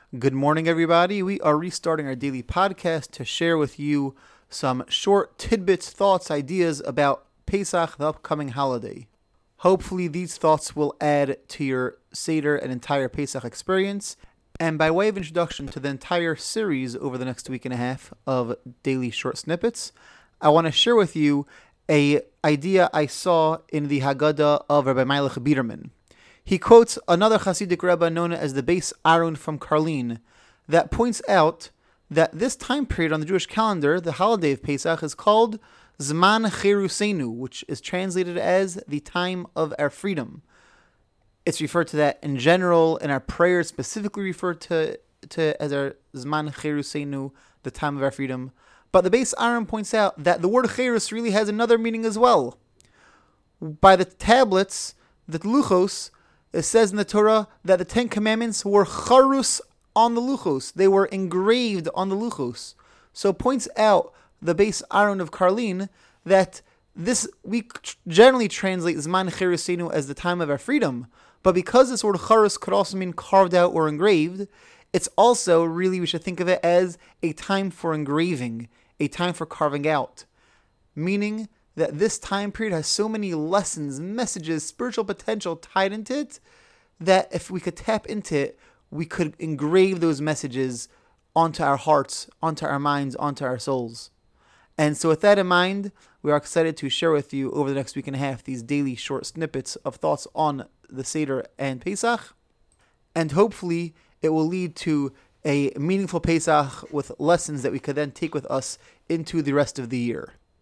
Good morning, everybody. We are restarting our daily podcast to share with you some short tidbits, thoughts, ideas about Pesach, the upcoming holiday. Hopefully, these thoughts will add to your Seder and entire Pesach experience. And by way of introduction to the entire series over the next week and a half of daily short snippets, I want to share with you an idea I saw in the Haggadah of Rabbi Melech Biderman. He quotes another Hasidic Rebbe known as the Beis Aaron from Karlin that points out that this time period on the Jewish calendar, the holiday of Pesach, is called Zman Cherusenu, which is translated as the time of our freedom. It's referred to that in general, and our prayers specifically referred to as our Zman Cherusenu, the time of our freedom. But the Beis Aaron points out that the word Cherus really has another meaning as well. By the tablets, the Luchos, it says in the Torah that the Ten Commandments were charus on the luchos. They were engraved on the luchos. So points out the Beis Aaron of Karlin that this we generally translate Zman Cherusenu as the time of our freedom. But because this word charus could also mean carved out or engraved, it's also really, we should think of it as a time for engraving, a time for carving out. Meaning that this time period has so many lessons, messages, spiritual potential tied into it, that if we could tap into it, we could engrave those messages onto our hearts, onto our minds, onto our souls. And so with that in mind, we are excited to share with you over the next week and a half these daily short snippets of thoughts on the Seder and Pesach. And hopefully it will lead to a meaningful Pesach with lessons that we could then take with us into the rest of the year.